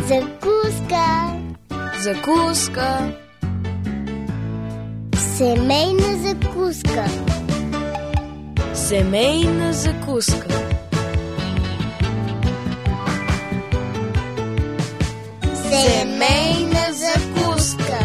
Закуска. Закуска. Семейна закуска. Семейна закуска. Семейна закуска.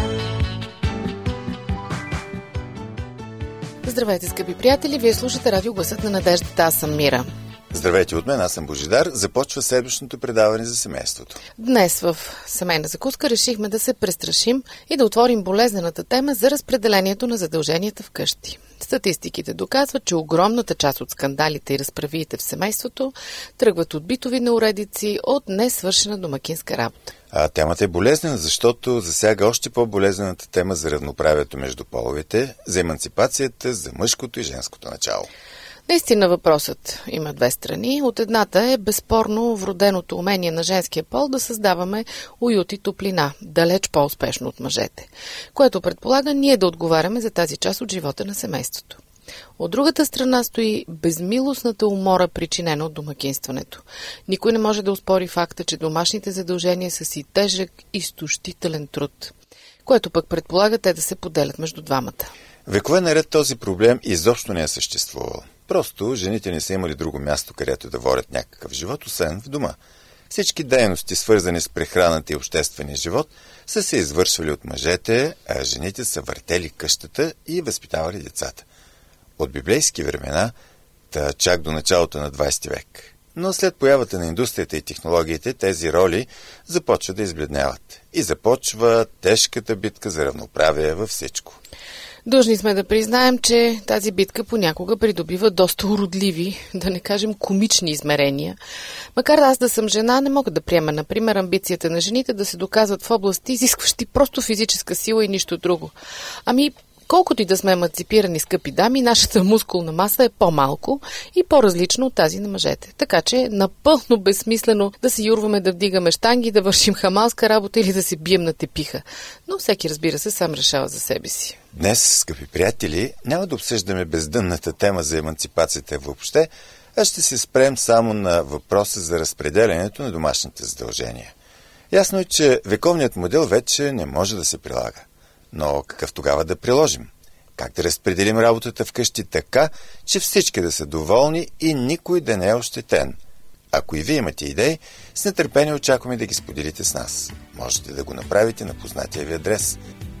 Здравейте, скъпи приятели! Вие слушате радио Гласът на надеждата. Аз съм Мира. Здравейте от мен, аз съм Божидар. Започва седмичното предаване за семейството. Днес в Семейна закуска решихме да се престрашим и да отворим болезнената тема за разпределението на задълженията вкъщи. Статистиките доказват, че огромната част от скандалите и разправиите в семейството тръгват от битови неуредици, от несвършена домакинска работа. А темата е болезнена, защото засяга още по-болезнената тема за равноправието между половете, за еманципацията, за мъжкото и женското начало. Наистина въпросът има две страни. От едната е безспорно вроденото умение на женския пол да създаваме уют и топлина, далеч по-успешно от мъжете, което предполага ние да отговаряме за тази част от живота на семейството. От другата страна стои безмилостната умора, причинена от домакинстването. Никой не може да оспори факта, че домашните задължения са си тежък, изтощителен труд, което пък предполага те да се поделят между двамата. Векове наред този проблем изобщо не е съществувал. Просто жените не са имали друго място, където да водят някакъв живот, освен в дома. Всички дейности, свързани с прехраната и обществения живот, са се извършвали от мъжете, а жените са въртели къщата и възпитавали децата. От библейски времена, чак до началото на 20 век. Но след появата на индустрията и технологиите, тези роли започват да избледняват. И започва тежката битка за равноправие във всичко. Длъжни сме да признаем, че тази битка понякога придобива доста уродливи, да не кажем комични измерения. Макар аз да съм жена, не мога да приема, например, амбицията на жените да се доказват в области, изискващи просто физическа сила и нищо друго. Колкото и да сме еманципирани, скъпи дами, нашата мускулна маса е по-малко и по-различна от тази на мъжете. Така че е напълно безсмислено да се юрваме да вдигаме щанги, да вършим хамалска работа или да се бием на тепиха. Но всеки, разбира се, сам решава за себе си. Днес, скъпи приятели, няма да обсъждаме бездънната тема за еманципацията въобще, а ще се спрем само на въпроса за разпределянето на домашните задължения. Ясно е, че вековният модел вече не може да се прилага. Но какъв тогава да приложим? Как да разпределим работата вкъщи така, че всички да са доволни и никой да не е ощетен? Ако и вие имате идеи, с нетърпение очакваме да ги споделите с нас. Можете да го направите на познатия ви адрес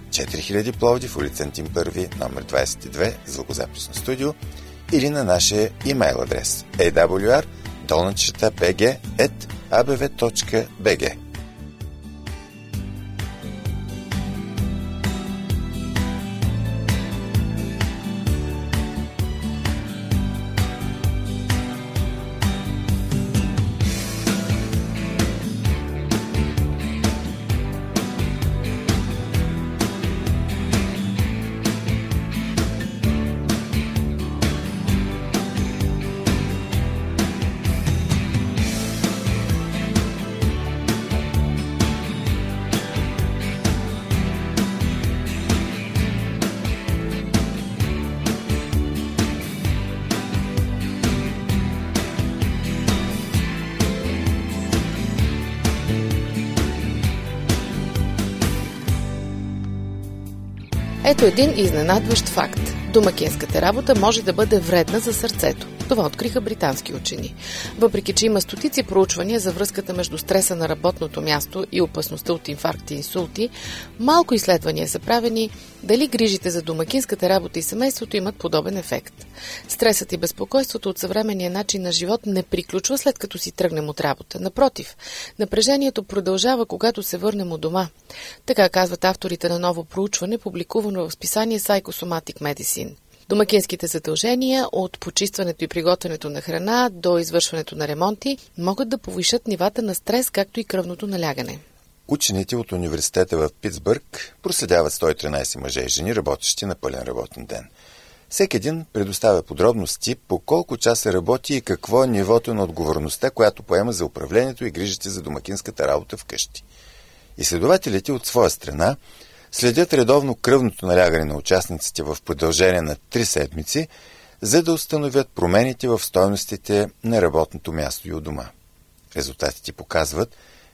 4000 Пловдив, улица Антим 1, номер 22, звукозаписно студио, или на нашия имейл адрес awr@bg.abv.bg. Ето един изненадващ факт. Домакинската работа може да бъде вредна за сърцето. Това откриха британски учени. Въпреки че има стотици проучвания за връзката между стреса на работното място и опасността от инфаркти и инсулти, малко изследвания са правени дали грижите за домакинската работа и семейството имат подобен ефект. Стресът и безпокойството от съвременния начин на живот не приключва след като си тръгнем от работа. Напротив, напрежението продължава, когато се върнем от дома. Така казват авторите на ново проучване, публикувано в списание Psychosomatic Medicine. Домакинските задължения, от почистването и приготвянето на храна до извършването на ремонти, могат да повишат нивата на стрес, както и кръвното налягане. Учените от университета в Питсбърг проследяват 113 мъже и жени, работещи на пълен работен ден. Всеки един предоставя подробности по колко часа работи и какво е нивото на отговорността, която поема за управлението и грижите за домакинската работа вкъщи. Изследователите от своя страна следят редовно кръвното налягане на участниците в продължение на 3 седмици, за да установят промените в стойностите на работното място и у дома. Резултатите показват,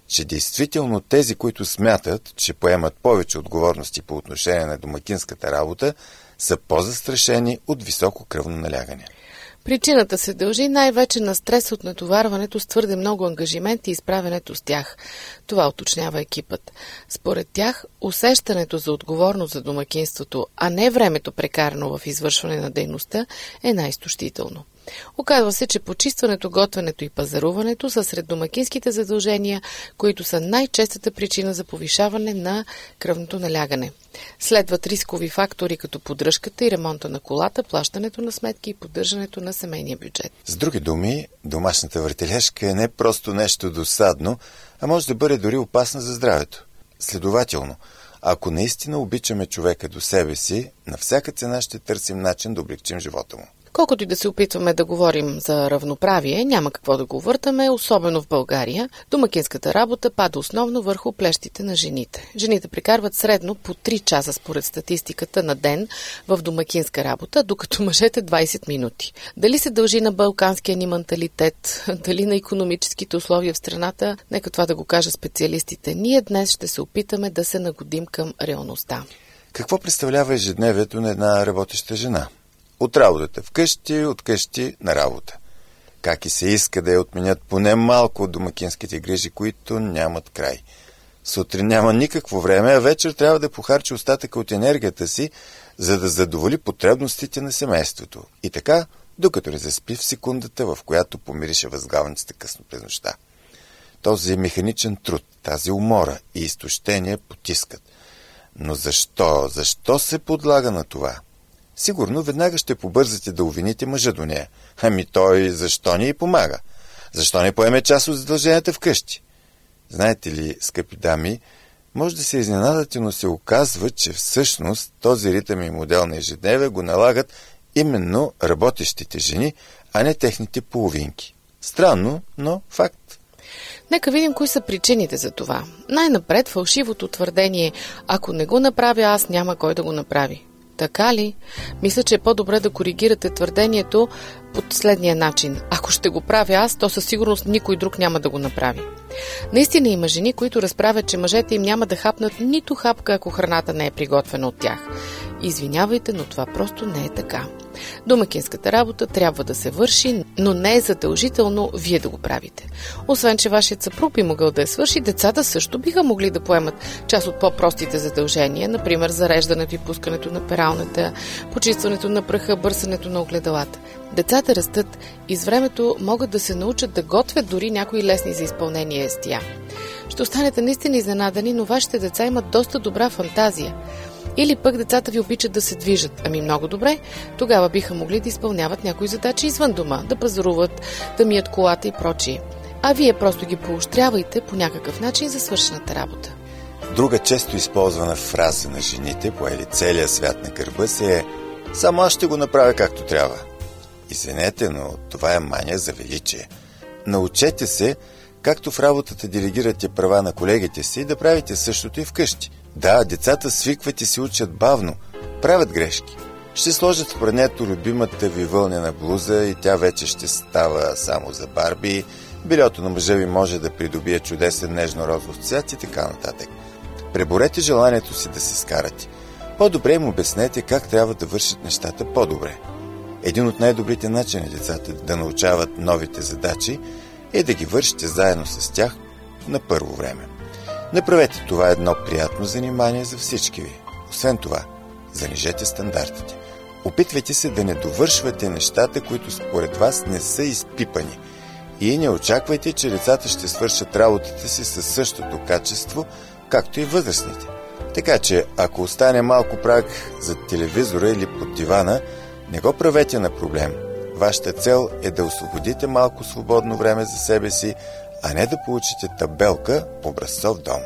че действително тези, които смятат, че поемат повече отговорности по отношение на домакинската работа, са по-застрашени от високо кръвно налягане. Причината се дължи най-вече на стрес от натоварването с твърде много ангажименти и справянето с тях. Това уточнява екипът. Според тях, усещането за отговорност за домакинството, а не времето прекарано в извършване на дейността, е най-изтощително. Оказва се, че почистването, готвенето и пазаруването са сред домакинските задължения, които са най-честата причина за повишаване на кръвното налягане. Следват рискови фактори като поддръжката и ремонта на колата, плащането на сметки и поддържането на семейния бюджет. С други думи, домашната въртележка е не просто нещо досадно, а може да бъде дори опасна за здравето. Следователно, ако наистина обичаме човека до себе си, на всяка цена ще търсим начин да облегчим живота му. Колкото и да се опитваме да говорим за равноправие, няма какво да го въртаме, особено в България. Домакинската работа пада основно върху плещите на жените. Жените прекарват средно по 3 часа според статистиката на ден в домакинска работа, докато мъжете 20 минути. Дали се дължи на балканския ни менталитет, дали на икономическите условия в страната, нека това да го кажа специалистите. Ние днес ще се опитаме да се нагодим към реалността. Какво представлява ежедневието на една работеща жена? От работата вкъщи, от къщи на работа. Как и се иска да я отменят поне малко от домакинските грижи, които нямат край. Сутрин няма никакво време, а вечер трябва да похарчи остатъка от енергията си, за да задоволи потребностите на семейството. И така, докато не заспи в секундата, в която помирише възглавницата късно през нощта. Този механичен труд, тази умора и изтощение потискат. Но защо? Защо се подлага на това? Сигурно веднага ще побързате да обвините мъжа до нея. Ами той защо ни й помага? Защо не поеме част от задълженията вкъщи? Знаете ли, скъпи дами, може да се изненадате, но се оказва, че всъщност този ритъм и модел на ежедневие го налагат именно работещите жени, а не техните половинки. Странно, но факт. Нека видим кои са причините за това. Най-напред фалшивото твърдение: ако не го направя аз, няма кой да го направи. Така ли? Мисля, че е по-добре да коригирате твърдението по следния начин. Ако ще го правя аз, то със сигурност никой друг няма да го направи. Наистина има жени, които разправят, че мъжете им няма да хапнат нито хапка, ако храната не е приготвена от тях. Извинявайте, но това просто не е така. Домакинската работа трябва да се върши, но не е задължително вие да го правите. Освен, че вашият съпруг би могъл да я свърши, децата също биха могли да поемат част от по-простите задължения, например зареждането и пускането на пералната, почистването на праха, бърсането на огледалата. Децата растат и с времето могат да се научат да готвят дори някои лесни за изпълнение естия. Ще останете наистина изненадани, но вашите деца имат доста добра фантазия. Или пък децата ви обичат да се движат. Ами много добре, тогава биха могли да изпълняват някои задачи извън дома, да пазаруват, да мият колата и прочие. А вие просто ги поощрявайте по някакъв начин за свършената работа. Друга често използвана фраза на жените, поели целия свят на гърба си, е: само аз ще го направя както трябва. Извинете, но това е мания за величие. Научете се, както в работата делегирате права на колегите си, да правите същото и вкъщи. Да, децата свикват и се учат бавно, правят грешки. Ще сложат в прането любимата ви вълнена блуза и тя вече ще става само за Барби, бельото на мъжа ви може да придобие чудесен нежно-розов цвят и така нататък. Преборете желанието си да се скарате. По-добре им обяснете как трябва да вършат нещата по-добре. Един от най-добрите начини децата да научават новите задачи е да ги вършите заедно с тях на първо време. Направете това едно приятно занимание за всички ви. Освен това, занижете стандартите. Опитвайте се да не довършвате нещата, които според вас не са изпипани. И не очаквайте, че децата ще свършат работата си със същото качество, както и възрастните. Така че, ако остане малко прах зад телевизора или под дивана, не го правете на проблем. Вашата цел е да освободите малко свободно време за себе си, а не да получите табелка образцов дом.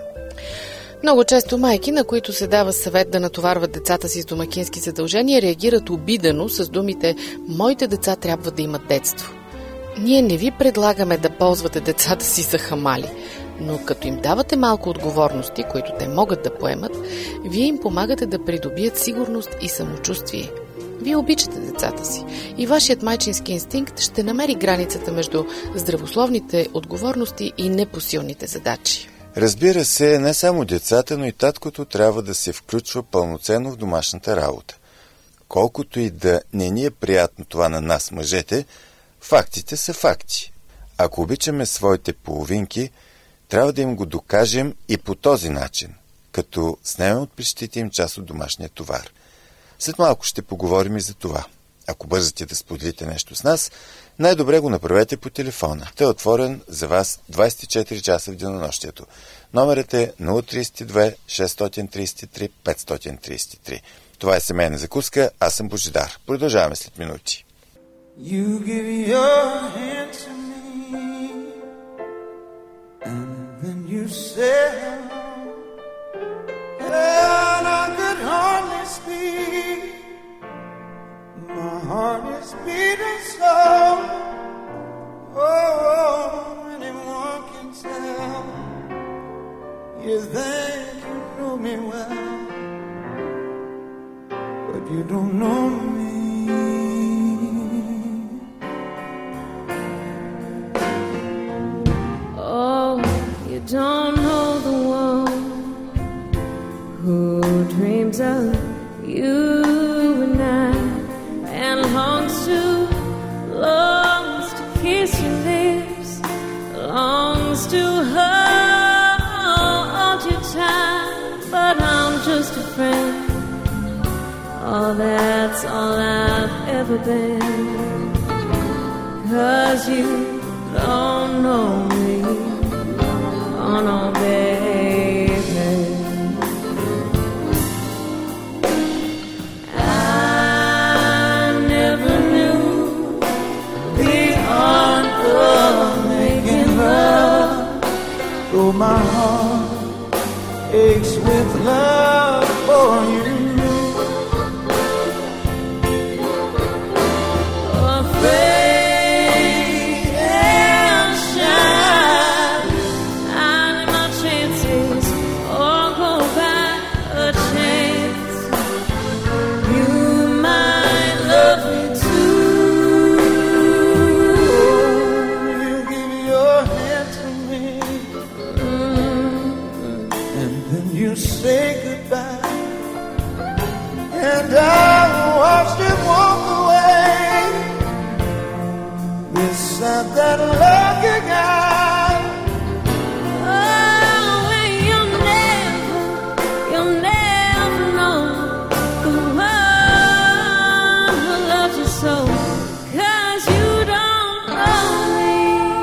Много често майки, на които се дава съвет да натоварват децата си с домакински задължения, реагират обидено с думите: моите деца трябва да имат детство. Ние не ви предлагаме да ползвате децата си за хамали, но като им давате малко отговорности, които те могат да поемат, вие им помагате да придобият сигурност и самочувствие. Вие обичате децата си и вашият майчински инстинкт ще намери границата между здравословните отговорности и непосилните задачи. Разбира се, не само децата, но и таткото трябва да се включва пълноценно в домашната работа. Колкото и да не ни е приятно това на нас, мъжете, фактите са факти. Ако обичаме своите половинки, трябва да им го докажем и по този начин, като снемем от плещите им част от домашния товар. След малко ще поговорим и за това. Ако бързате да споделите нещо с нас, най-добре го направете по телефона. Той е отворен за вас 24 часа в денонощието. Номерът е 032 633 533. Това е семейна закуска, аз съм Божидар. Продължаваме след минути. You give your hand to me, and then you said, and I could hardly speak. My heart is beating slow. Oh, anyone can tell. You think you know me well, but you don't know me. Oh, you don't know the one who dreams of you and I, and longs to kiss your lips, longs to hold you tight, but I'm just a friend. Oh, that's all I've ever been, 'cause you don't know me. Oh no, baby, I never knew the art of making love. Though my heart aches with love for you, afraid and shy, I let my chances all go by a chance. You might love me too. you give your hand to me, and then you say goodbye, and I watched you walk away beside that lucky guy. Oh, well, you'll never know the one who loves you so, 'cause you don't know me.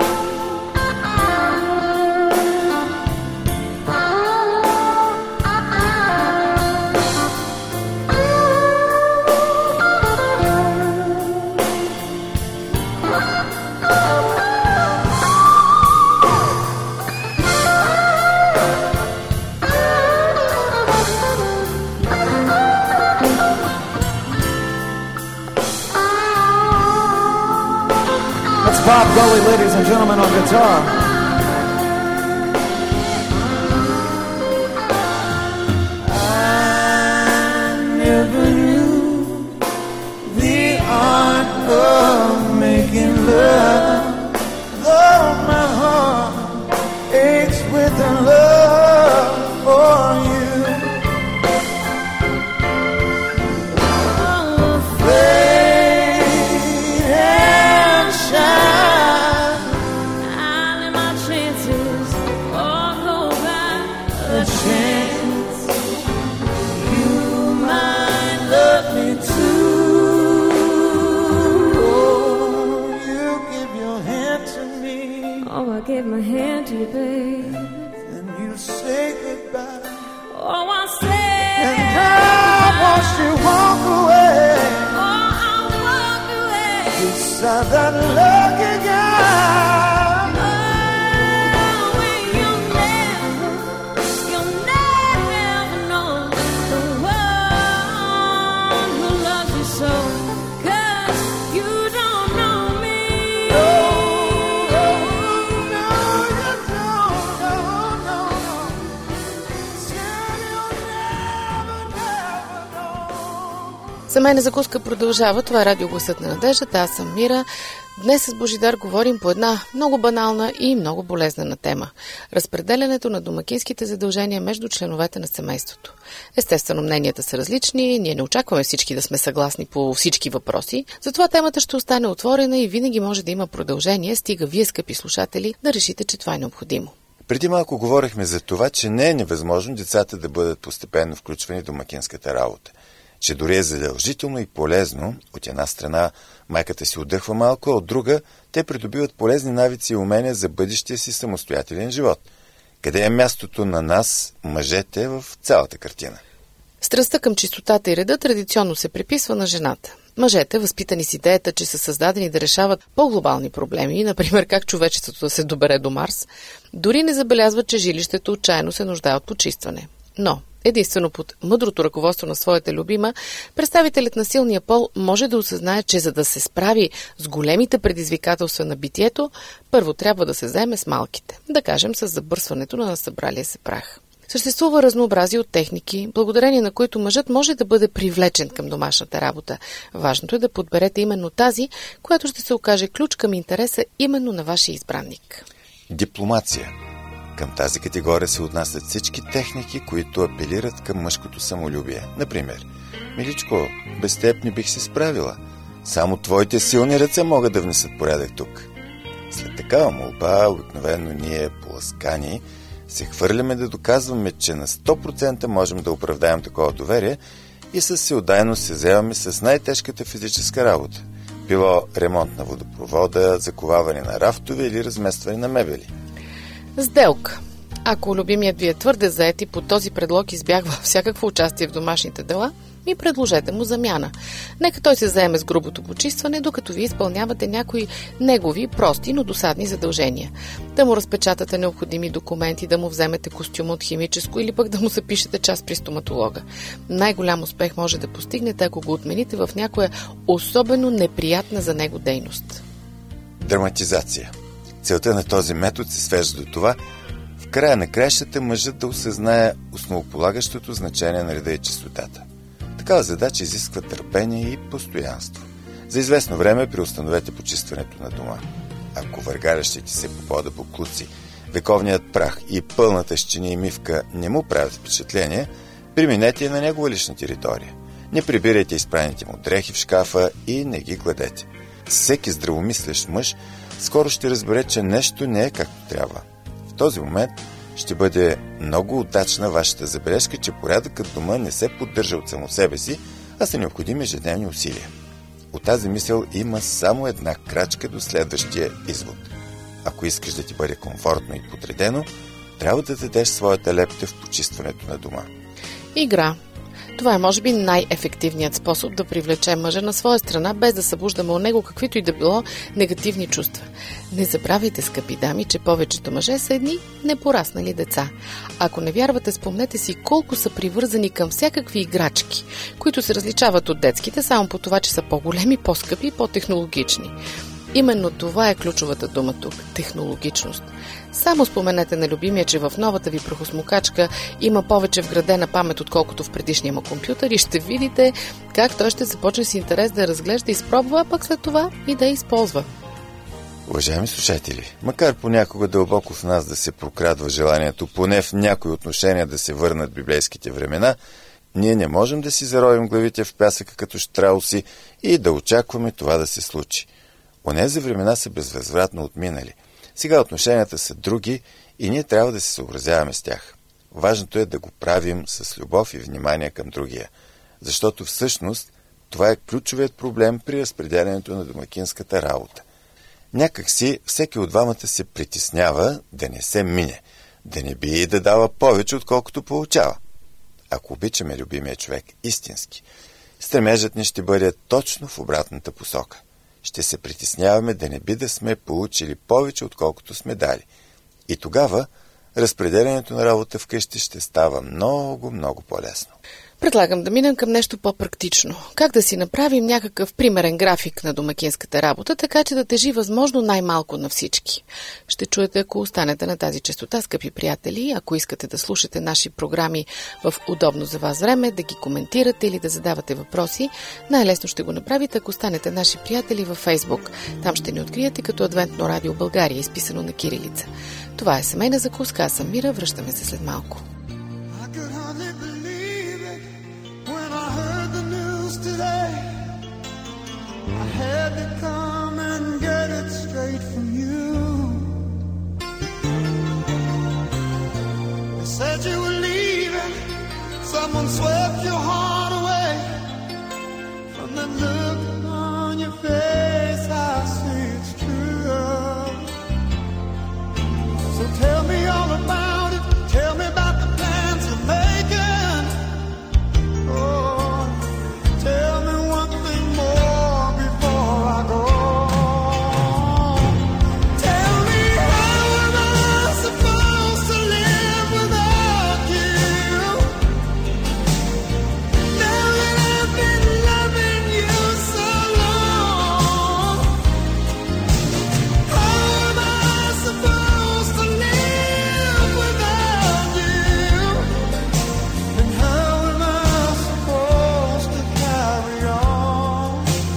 That's Bob Gully, ladies and gentlemen, on guitar. I never knew the art of making love, though my heart aches with a love for you. I gave my hand to you, babe, and you say goodbye. Oh, I said, and I watched you walk away. Oh, I walked away beside that lucky guy. Oh, well, you'll never know the one who loves you so, 'cause you don't know me. Семейна закуска продължава. Това е радиогласът на надеждата. Аз съм Мира. Днес с Божидар говорим по една много банална и много болезнена тема – разпределянето на домакинските задължения между членовете на семейството. Естествено, мненията са различни, ние не очакваме всички да сме съгласни по всички въпроси, затова темата ще остане отворена и винаги може да има продължение, стига вие, скъпи слушатели, да решите, че това е необходимо. Преди малко говорихме за това, че не е невъзможно децата да бъдат постепенно включвани в домакинската работа. Че дори е задължително и полезно, от една страна майката си отдъхва малко, а от друга те придобиват полезни навици и умения за бъдещия си самостоятелен живот. Къде е мястото на нас, мъжете, в цялата картина? Страстта към чистотата и реда традиционно се приписва на жената. Мъжете, възпитани с идеята, че са създадени да решават по-глобални проблеми, например как човечеството да се добере до Марс, дори не забелязват, че жилището отчаяно се нуждае от почистване. Но единствено под мъдрото ръководство на своята любима, представителят на силния пол може да осъзнае, че за да се справи с големите предизвикателства на битието, първо трябва да се заеме с малките, да кажем с забърсването на насъбралия се прах. Съществува разнообразие от техники, благодарение на които мъжът може да бъде привлечен към домашната работа. Важното е да подберете именно тази, която ще се окаже ключ към интереса именно на вашия избранник. Дипломация. Към тази категория се отнасят всички техники, които апелират към мъжкото самолюбие. Например, миличко, без теб не бих се справила. Само твоите силни ръце могат да внесат порядък тук. След такава молба, обикновено ние, поласкани, се хвърляме да доказваме, че на 100% можем да оправдаем такова доверие и със всеотдайно се вземаме с най-тежката физическа работа. Било ремонт на водопровода, заковаване на рафтове или разместване на мебели. Сделка. Ако любимият ви е твърде зает и по този предлог избягва всякакво участие в домашните дела, ми предложете му замяна. Нека той се заеме с грубото почистване, докато ви изпълнявате някои негови, прости, но досадни задължения. Да му разпечатате необходими документи, да му вземете костюм от химическо или пък да му запишете час при стоматолога. Най-голям успех може да постигнете, ако го отмените в някоя особено неприятна за него дейност. Драматизация. Целта на този метод се свежда до това в края на краищата мъжът да осъзнае основополагащото значение на реда и чистотата. Такава задача изисква търпение и постоянство. За известно време преустановете почистването на дома. Ако въргалящите се по пода буклуци, вековният прах и пълната щини и мивка не му правят впечатление, преминете на негова лична територия. Не прибирайте изпраните му дрехи в шкафа и не ги гладете. Всеки здравомислещ мъж скоро ще разбере, че нещо не е както трябва. В този момент ще бъде много удачна вашата забележка, че порядъкът дома не се поддържа от само себе си, а са необходими ежедневни усилия. От тази мисъл има само една крачка до следващия извод. Ако искаш да ти бъде комфортно и подредено, трябва да дадеш своята лепта в почистването на дома. Игра. Това е, може би, най-ефективният способ да привлече мъжа на своя страна, без да събуждаме у него каквито и да било негативни чувства. Не забравяйте, скъпи дами, че повечето мъже са едни непораснали деца. Ако не вярвате, спомнете си колко са привързани към всякакви играчки, които се различават от детските, само по това, че са по-големи, по-скъпи и по-технологични. Именно това е ключовата дума тук – технологичност. Само споменете на любимия, че в новата ви прахосмокачка има повече вградена памет, отколкото в предишния му компютър и ще видите как той ще започне с интерес да разглежда и изпробва, а пък след това и да използва. Уважаеми слушатели, макар понякога дълбоко в нас да се прокрадва желанието, поне в някои отношения да се върнат библейските времена, ние не можем да си заровим главите в пясъка като щрауси и да очакваме това да се случи. Онези времена са безвъзвратно отминали. Сега отношенията са други и ние трябва да се съобразяваме с тях. Важното е да го правим с любов и внимание към другия, защото всъщност това е ключовият проблем при разпределянето на домакинската работа. Някак си всеки от двамата се притеснява да не се мине, да не би и да дава повече, отколкото получава. Ако обичаме любимия човек истински, стремежът ни ще бъде точно в обратната посока. Ще се притесняваме да не би да сме получили повече, отколкото сме дали. И тогава разпределянето на работа вкъщи ще става много, много по-лесно. Предлагам да минем към нещо по-практично. Как да си направим някакъв примерен график на домакинската работа, така че да тежи възможно най-малко на всички. Ще чуете, ако останете на тази честота, скъпи приятели. Ако искате да слушате наши програми в удобно за вас време, да ги коментирате или да задавате въпроси, най-лесно ще го направите, ако станете наши приятели във Фейсбук. Там ще ни откриете като Адвентно радио България, изписано на кирилица. Това е Семейна закуска. Аз съм Мира. Връщаме се след малко. Had to come and get it straight from you. They said you were leaving. Someone swept your heart away. From the look on your face, I see it's true. So tell me all about it. Tell me about the plans you're making. Oh, tell me one thing more before I go. Tell me, how am I supposed to live without you? Now that I've been loving you so long, how am I supposed to live without you? And how am I supposed to carry on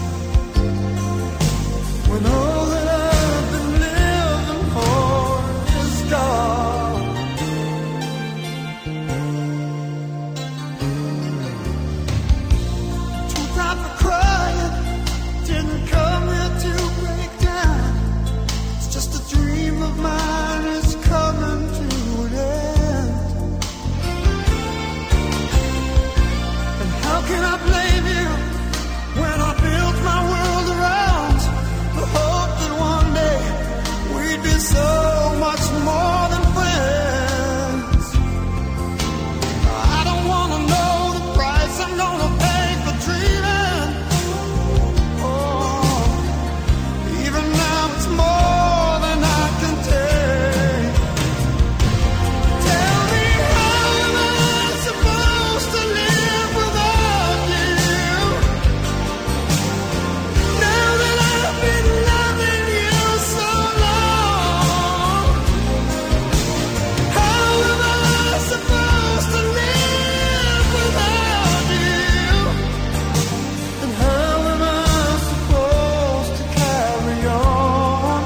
when all that I've been living for is gone? Too proud for crying, didn't come here to break down. It's just a dream of mine, it's coming to an end. And how can I blame you when I built my world around the hope that one day we'd be so much more than friends? I don't wanna know the price I'm gonna pay for dreaming. Oh, even now it's more than I can take. Tell me, how am I supposed to live without you? Now that I've been loving you so long, how am I supposed to live without you? And how am I supposed to carry on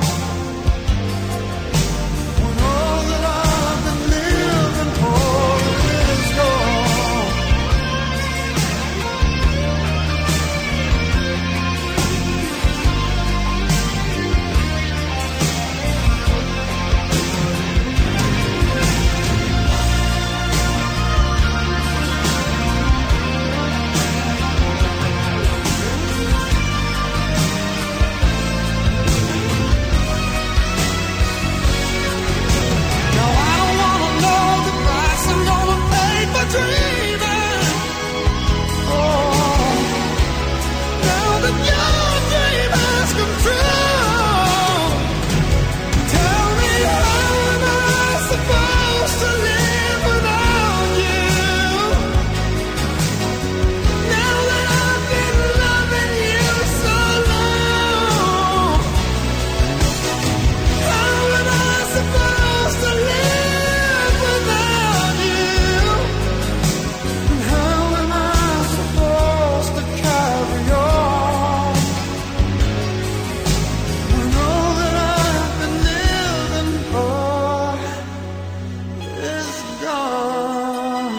when all that I've been living for is gone? Now I don't wanna know the price I'm gonna pay for dreaming. Oh, now that your dream has come true, tell me, how am I supposed to live without you? Now that I've been loving you so long, how am I supposed to live without you? And how am I supposed to carry on when all that I've been living for is gone?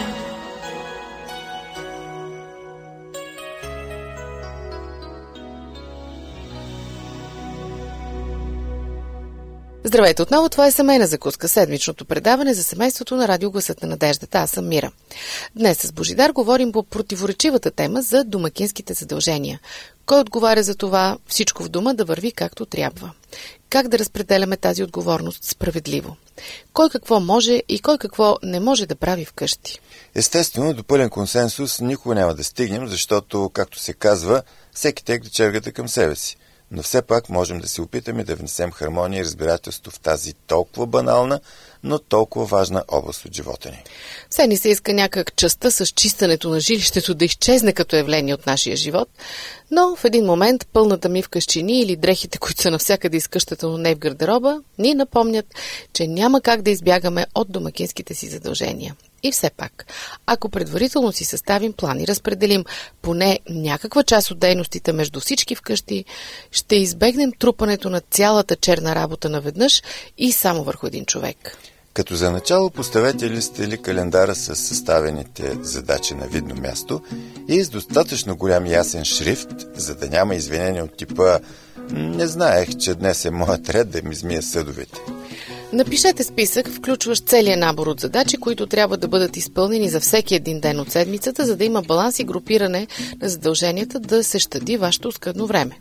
Здравейте отново, това е Семейна закуска, седмичното предаване за семейството на радио Гласът на надеждата. Аз съм Мира. Днес с Божидар говорим по противоречивата тема за домакинските задължения. Кой отговаря за това всичко в дома да върви както трябва? Как да разпределяме тази отговорност справедливо? Кой какво може и кой какво не може да прави вкъщи? Естествено, до пълен консенсус никога няма да стигнем, защото, както се казва, всеки тегли чергата към себе си. Но все пак можем да се опитаме да внесем хармония и разбирателство в тази толкова банална, но толкова важна област от живота ни. Все ни се иска някак частта с чистенето на жилището да изчезне като явление от нашия живот, но в един момент пълната мивка с чини или дрехите, които са навсякъде из къщата, но не в гардероба, ни напомнят, че няма как да избягаме от домакинските си задължения. И все пак, ако предварително си съставим план и разпределим поне някаква част от дейностите между всички вкъщи, ще избегнем трупането на цялата черна работа наведнъж и само върху един човек. Като за начало поставете листа или календара с съставените задачи на видно място и с достатъчно голям ясен шрифт, за да няма извинения от типа «Не знаех, че днес е моят ред да ми измия съдовете». Напишете списък, включващ целият набор от задачи, които трябва да бъдат изпълнени за всеки един ден от седмицата, за да има баланс и групиране на задълженията да се щади вашето оскъдно време.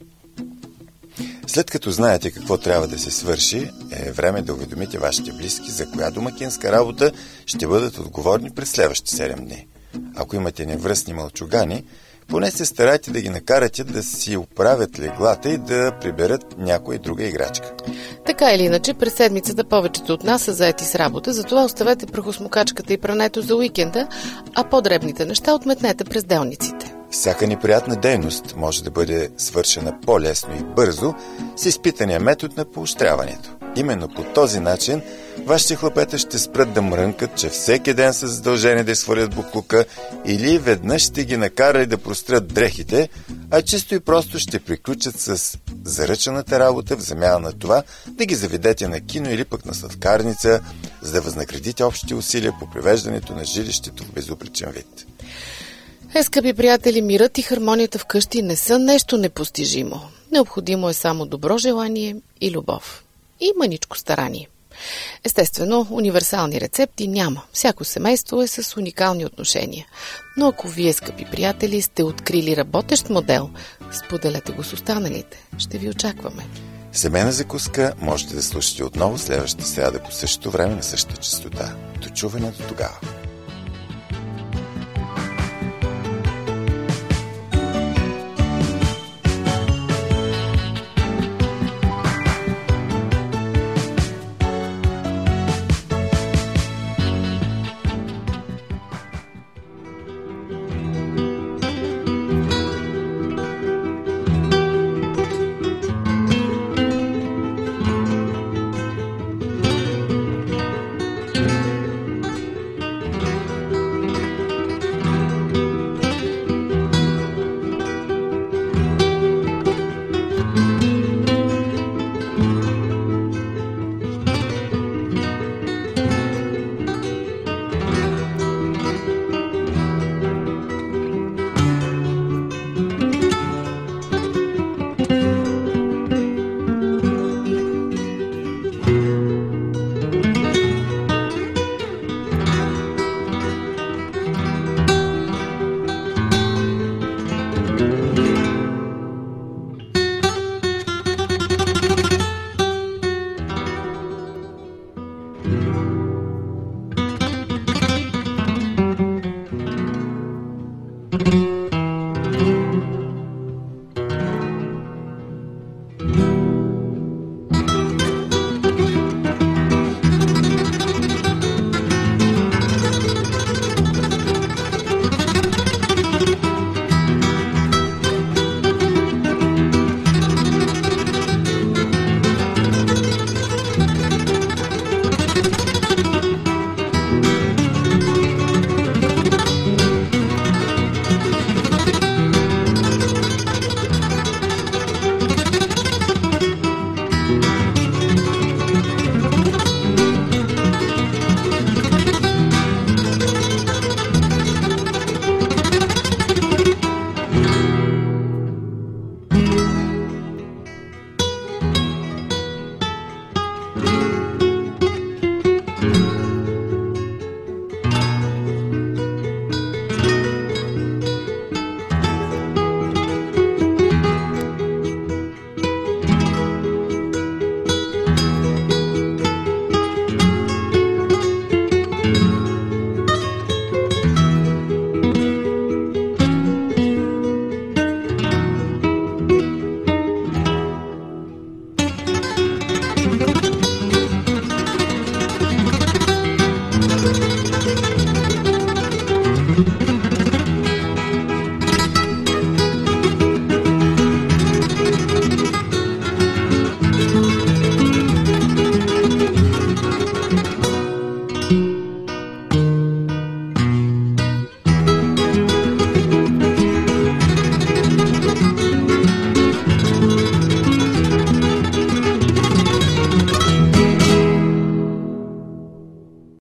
След като знаете какво трябва да се свърши, е време да уведомите вашите близки за коя домакинска работа ще бъдат отговорни през следващите 7 дни. Ако имате невръстни мълчугани, поне се старайте да ги накарате да си оправят леглата и да приберат някоя друга играчка. Така или иначе, през седмицата повечето от нас са заети с работа, затова оставете прахосмокачката и прането за уикенда, а по-дребните неща отметнете през делниците. Всяка неприятна дейност може да бъде свършена по-лесно и бързо с изпитания метод на поощряването. Именно по този начин вашите хлапета ще спрат да мрънкат, че всеки ден са задължени да изхвърлят буклука или веднъж ще ги накарали да прострят дрехите, а чисто и просто ще приключат с заръчената работа в замяна на това да ги заведете на кино или пък на сладкарница, за да възнаградите общите усилия по привеждането на жилището в безупречен вид. Скъпи приятели, мирът и хармонията вкъщи не са нещо непостижимо. Необходимо е само добро желание и любов. И мъничко старание. Естествено, универсални рецепти няма. Всяко семейство е с уникални отношения. Но ако вие, скъпи приятели, сте открили работещ модел, споделете го с останалите. Ще ви очакваме. Семейна закуска можете да слушате отново следващата сряда по същото време на същата честота. До чуване до тогава.